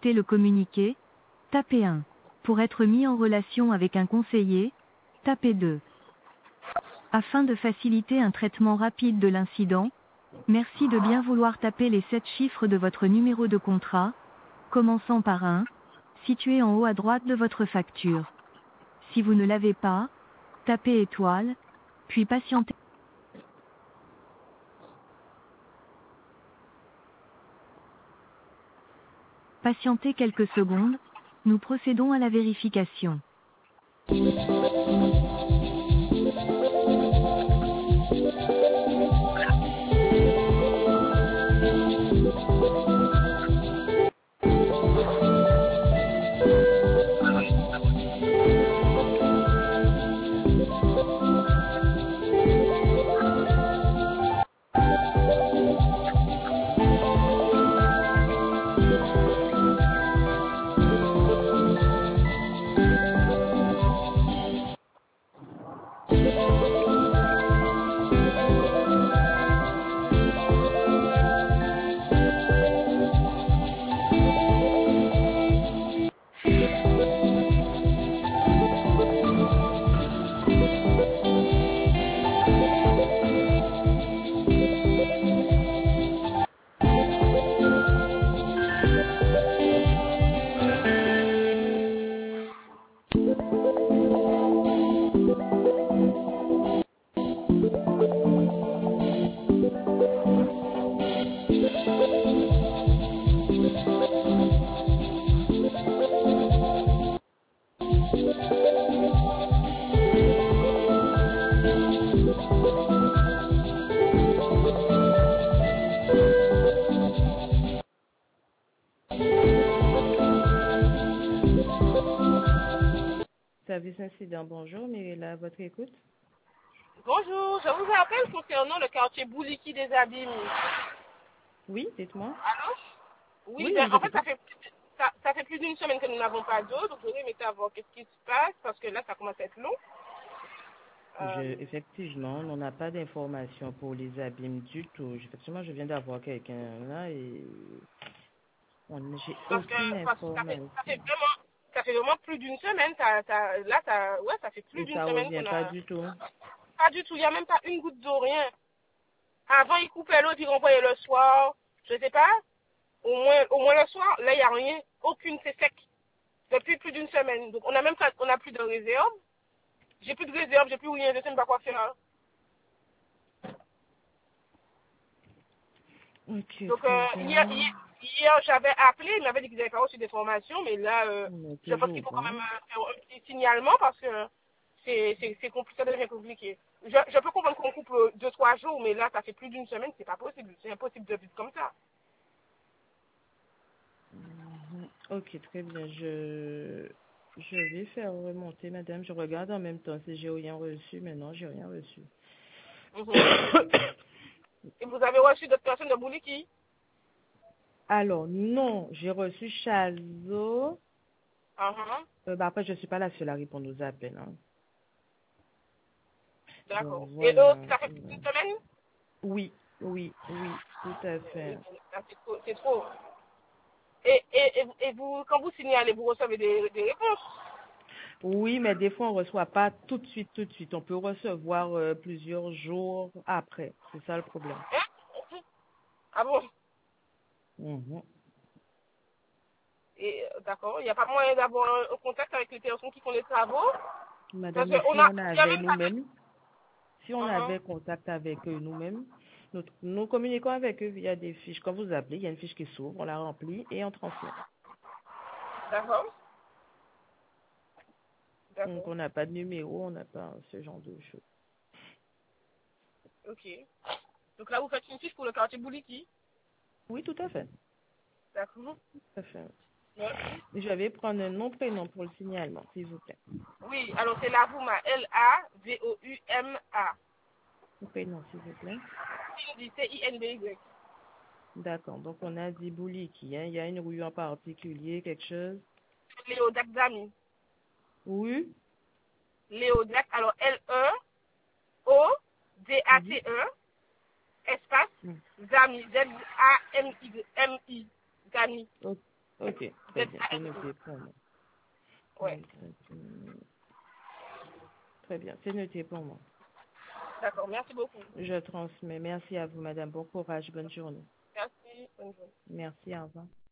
souhaitez le communiquer, tapez 1. Pour être mis en relation avec un conseiller, tapez 2. Afin de faciliter un traitement rapide de l'incident, merci de bien vouloir taper les 7 chiffres de votre numéro de contrat, commençant par 1, situé en haut à droite de votre facture. Si vous ne l'avez pas, tapez étoile, puis patientez. Patientez quelques secondes, nous procédons à la vérification. Service incident, bonjour, Myrilla, votre écoute. Bonjour, je vous appelle concernant le quartier Bouliki des Abîmes. Oui, dites-moi. Allô? Oui, Oui, ben, je vous en fait, écoute. ça fait plus d'une semaine que nous n'avons pas d'eau, donc j'aurais aimé savoir qu'est-ce qui se passe, parce que là, ça commence à être long. Effectivement, on n'a pas d'informations pour les abîmes du tout. Effectivement, je viens d'avoir quelqu'un là et j'ai aucune Parce que information. ça fait vraiment plus d'une semaine, ça fait plus Et d'une ça semaine revient qu'on pas a, du tout. pas du tout, il n'y a même pas une goutte d'eau, rien. Avant, ils coupaient l'eau, puis ils renvoyaient le soir, je sais pas, au moins le soir, là, il n'y a rien, c'est sec, depuis plus d'une semaine. Donc, on a plus de réserve. J'ai plus de réserve, j'ai plus rien, je sais même pas quoi faire. Ok, Donc, très bien. hier, j'avais appelé, il m'avait dit qu'ils n'avaient pas reçu d'informations, mais là, Mais je pense qu'il toujours faut quand pas. même faire un petit signalement parce que ça devient compliqué. Je peux comprendre qu'on coupe 2-3 jours, mais là, ça fait plus d'une semaine, c'est pas possible. C'est impossible de vivre comme ça. Ok, très bien. Je vais faire remonter, madame. Je regarde en même temps si j'ai rien reçu, mais non, j'ai rien reçu. Mhm. Et vous avez reçu d'autres personnes de Bouliki? Alors, non, j'ai reçu Chazo. Uh-huh. Après, je ne suis pas la seule à répondre aux appels. Hein. Donc, D'accord. Et eux, voilà. ça fait plus d'une semaine? Oui, oui, oui, tout à fait. C'est trop. Et vous, quand vous signalez, vous recevez des réponses? Oui, mais des fois, on ne reçoit pas tout de suite, tout de suite. On peut recevoir plusieurs jours après. C'est ça le problème. Hein? Ah bon? Mhm. Et d'accord, il n'y a pas moyen d'avoir un contact avec les personnes qui font les travaux. Madame, Parce mais qu'on si a, on il y a avait même pas nous-mêmes, si on Uh-huh. avait contact avec eux nous-mêmes, nous communiquons avec eux via des fiches. Quand vous appelez, il y a une fiche qui s'ouvre, on la remplit et on transmet. D'accord. Donc, D'accord. on n'a pas de numéro, on n'a pas ce genre de choses. Ok. Donc là, vous faites une fiche pour le quartier Bouliki. Oui, tout à fait. D'accord. Tout à fait. Merci. Je vais prendre un nom, prénom pour le signalement, s'il vous plaît. Oui, alors c'est Lavouma, Lavouma. Le prénom, s'il vous plaît. Cindy, Cindy. D'accord. Donc, on a dit Bouliki. Hein. Il y a une rue en particulier, quelque chose. Léodac Dami. Oui. Léodac, alors Mhm. Leodate, espace, Mhm. Zami, Zami. Zami. O- Ok, très bien, c'est noté pour moi. Ouais, Très bien, c'est noté pour moi. d'accord, merci beaucoup. Je transmets. Merci à vous, madame. Bon courage, bonne journée. Merci, bonne journée. Merci, au revoir.